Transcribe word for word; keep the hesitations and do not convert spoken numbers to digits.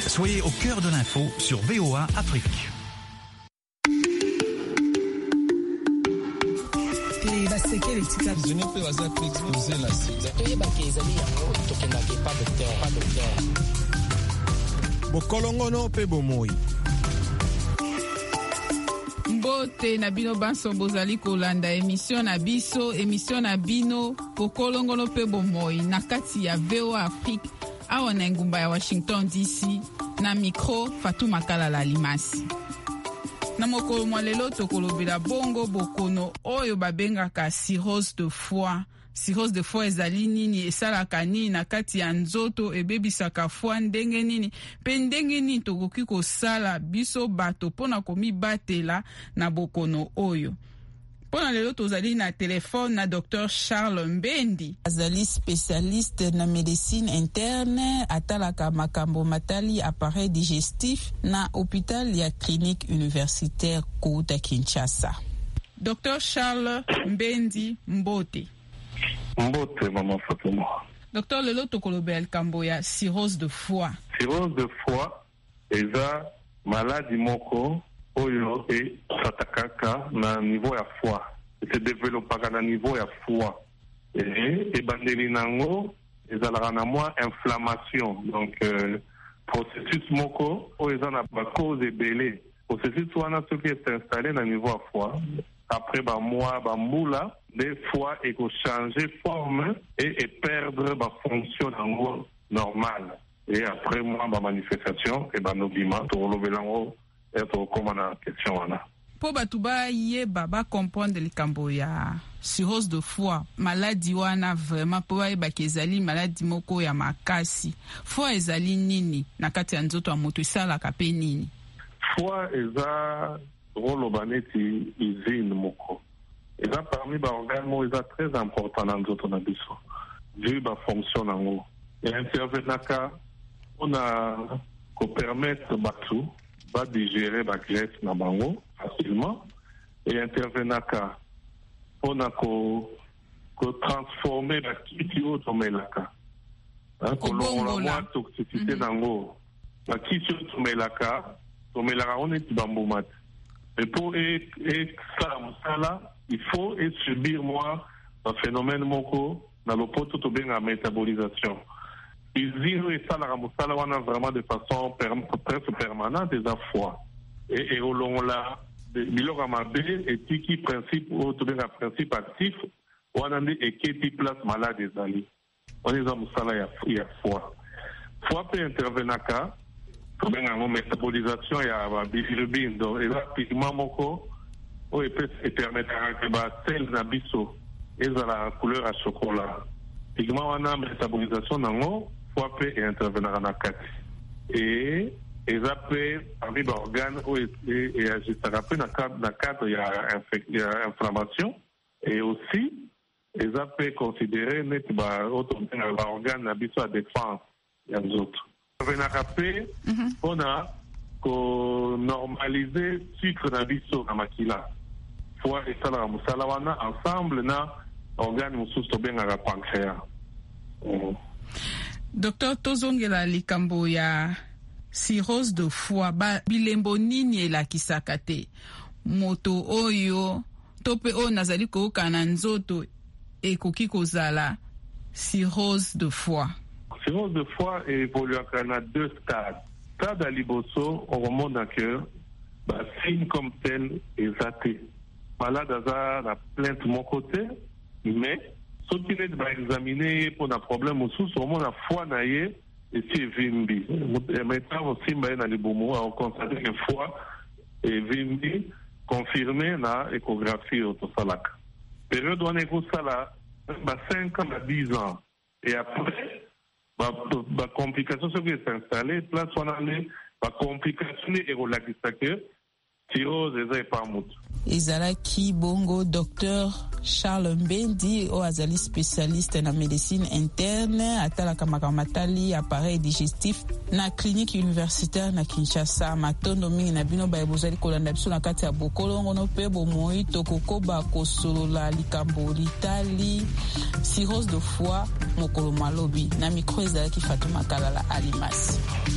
Soyez au cœur de l'info sur V O A Afrique. Bokolongono pe bomoi. Mbote na bino banso bozali kolanda émission na biso, émission na bino bokolongono pe bomoi na kati ya V O A Afrique awa na ngumba ya Washington D C na micro Fatou Makalala Limasi. Na mokolo mwa lelo tokolobela bongo bokono oyo babengaka cirrhose de foie. Cirrhose de foie ezali nini, esalaka nini na kati ya nzoto, ebebisaka foie ndenge nini, pe ndenge nini tokoki kosala biso bato pona komibatela na bokono oyo. Pona lelo tozali na telefone na docteur Charles Mbendi, azali spécialiste na médecine interne, atalaka makambo matali appareil digestif na hôpital ya clinique universitaire Kouta Kinshasa. docteur Charles Mbendi Mbote. Mbote, maman Fatou. Docteur, lelo tokolobela likambo ya cirrhose de foie. Cirrhose de foie eza maladie moko oyo e satakaka na niveau ya foie. Se développaka na niveau ya foie. Et ebandeli nango ezalaka na mwa inflammation. Donc euh, processus moko oyo eza na ba cause ebele. Processus wana soki est installé na niveau ya foie. Après ba mois ba mbula des fois il faut changer forme et, et perdre ma fonction normale. Et après moi ma manifestation et ben obima to lobelango être comme na question wana. Po batu ba yeba ba comprendre likambo ya cirrhose de foie, maladie wana vraiment po ba yeba kezali maladie moko ya makasi. Foie ezali nini na kati ya nzoto ya moto esala ka pe nini? Foie eza rolo baneti usine moko. Et là, parmi les organes, c'est très important dans notre nabiso. Vu la fonction nango. Et intervenaka, on a qu'on permettre batou, va digérer la graisse na bango facilement. Et intervenaka, on a qu'on transformer la kiti au tomelaka. Hein, qu'on l'aura moins toxicité nango. La kiti au tomelaka, tomelaka on est bamboumat. Et pour et et ça, ça il faut subir moi un phénomène moko dans le poto to bien la métabolisation. Usine et ça la ramusala wana vraiment de façon presque permanente des fois. Et et au long là biloko mabe et qui principe au to bien principe actif wana ndi eketi place malade ezali. On est en musala ya ya foie. Foie peut intervenaka to bien en métabolisation ya ba bilirubin donc et là pigment moko o e peut permettre que ba sel na biso ezala couleur à chocolat. Pigment wana métabolisation nango fois peut intervenir na kati. Et eza peut parmi ba organes o et agissera peu na cadre na cadre ya inflammation et aussi eza peut considérer net ba autre ba organe na biso à défense ya autres. Intervenir peu on a ko normaliser sucre na biso na makila. Foie et ça la musala wana ensemble na organe mususu to benga pancréas. Docteur tozongela likambo ya cirrhose de foie ba bilembo nini elakisaka te moto oyo tope o nazali koyoka na nzoto ekoki kozala cirrhose de foie. Cirrhose de foie évoluera na deux stades. Stade à liboso on remonte dans cœur ba signe comme tel est athée. Malade à la plainte de mon côté, mais ce qui est examiné pour un problème aussi, c'est vraiment la foi naïe et c'est vimbi. Maintenant aussi, on constate que foi et vimbi confirmé na échographie autosalak. Période où on est ça là, cinq ans à dix ans. Et après, la complication qui est installée, place on a la complication est relaxée que cirrhose eza pas moto. Ezalaki bongo docteur Charles Mbendi o azali spécialiste na médecine interne atalaka makamatali appareil digestif na clinique universitaire na Kinshasa. Matondo mingi na bino ba ebozali kolanda biso na kati ya bokolongo no pe bomoi tokokoba kosolola likambo litali cirrhose de foie mokolo malobi na micro ezalaki Fatou Makalala Alimasi.